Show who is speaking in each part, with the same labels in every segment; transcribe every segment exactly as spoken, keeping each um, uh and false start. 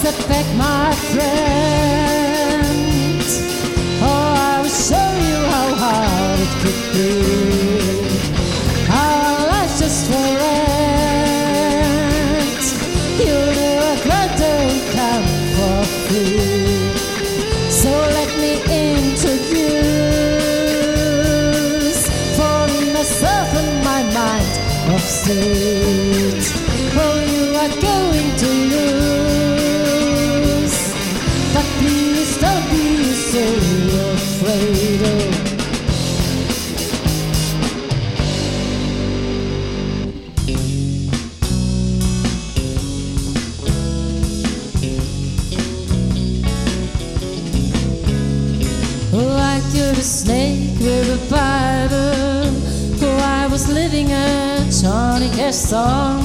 Speaker 1: step back, my friend. Oh, I will show you how hard it could be. Our life's just for rent. You know a crowd don't come for free. So let me introduce for myself and my mind of state. Oh, you are going to lose, but please don't be so afraid. Oh. Like you're a snake with a Bible. Oh, I was living a Johnny Cash song.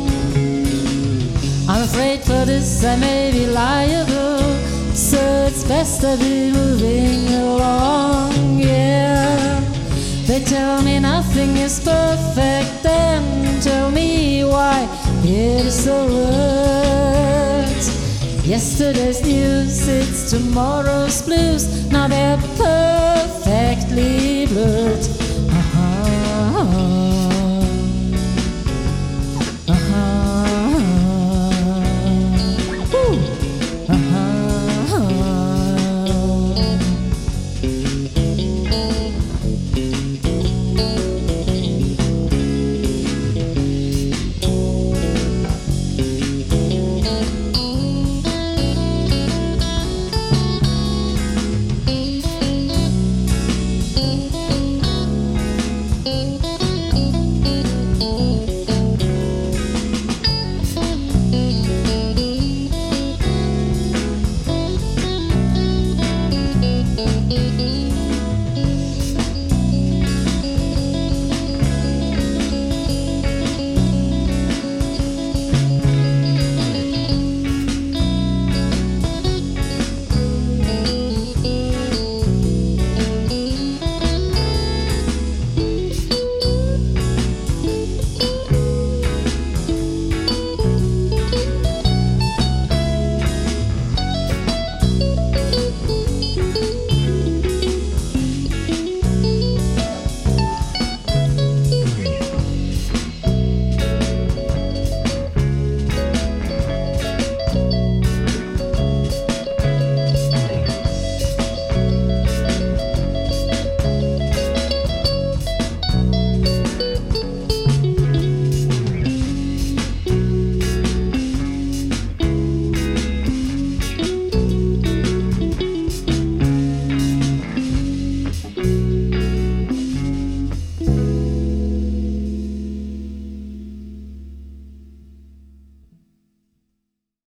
Speaker 1: I'm afraid for this I may be liable, so it's best I be moving along, yeah. They tell me nothing is perfect, then tell me why it is so worth. Yesterday's news, it's tomorrow's blues. Now they're perfectly blurred.